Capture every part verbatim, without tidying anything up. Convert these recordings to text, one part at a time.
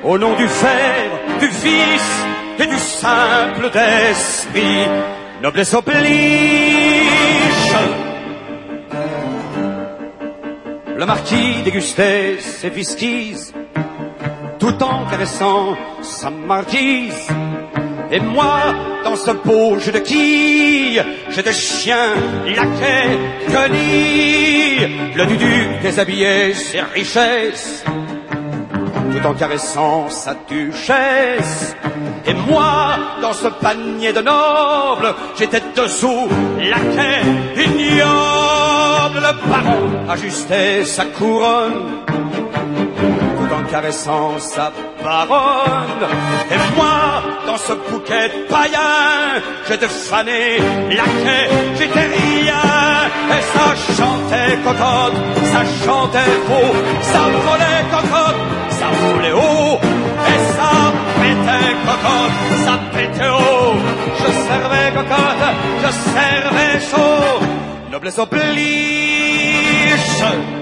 Au nom du fer, du vice et du simple d'esprit, noblesse oblige. Le marquis dégustait ses whiskies, tout en caressant sa marquise. Et moi, dans ce beau jeu de quilles, j'étais chien, laquais, guenille. Le duduc déshabillait ses richesses, tout en caressant sa duchesse. Et moi, dans ce panier de nobles, j'étais dessous, laquais, ignoble. Le baron ajustait sa couronne, tout en caressant sa baronne. Et moi, dans ce bouquet païen, j'étais fané, laquais, j'étais rien. Et ça chantait cocotte, ça chantait faux, ça volait cocotte, ça volait haut. Et ça pétait cocotte, ça pétait haut. Je servais cocotte, je servais chaud. Noblesse oblige.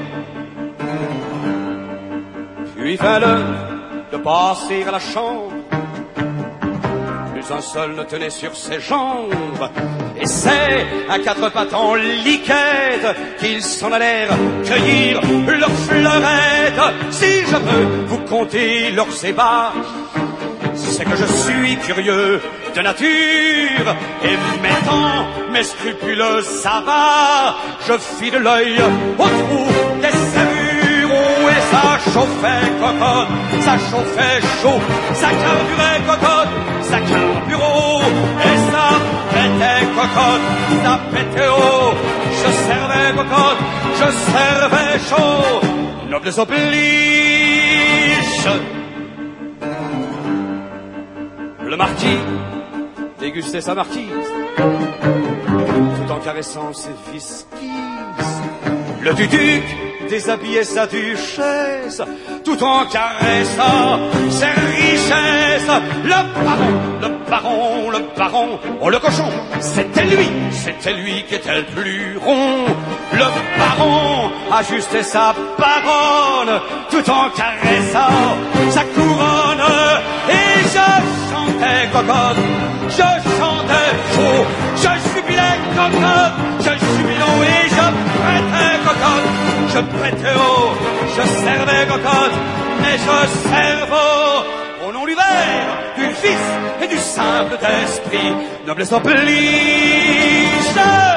Puis vint l'heure de passer à la chambre. Plus un seul ne tenait sur ses jambes. Et c'est à quatre pattes en liquette qu'ils s'en allèrent cueillir leurs fleurettes. Si je peux vous conter leurs ébats, c'est que je suis curieux de nature. Et mettant mes scrupules à bas, je fis de l'œil au trou des serrures. Et ça chauffait cocotte, ça chauffait chaud, ça carburait cocotte, ça carbureau. Et ça pétait cocotte, ça pétait haut. Je servais cocotte, je servais chaud. Noblesse oblige. Le marquis dégustait sa marquise, tout en caressant ses whiskies. Le duduc déshabillait sa duchesse, tout en caressant ses richesses. Le baron, le baron, le baron, oh le cochon, c'était lui, c'était lui qui était le plus rond. Le baron ajustait sa baronne, tout en caressant sa couronne. Et je chantais cocotte, je chantais faux, je jubilais cocotte, je jubilais et je prêtais cocotte, je prêtais haut, je servais cocotte, mais je servais au nom du verre, du fils et du simple d'esprit, noblesse oblige.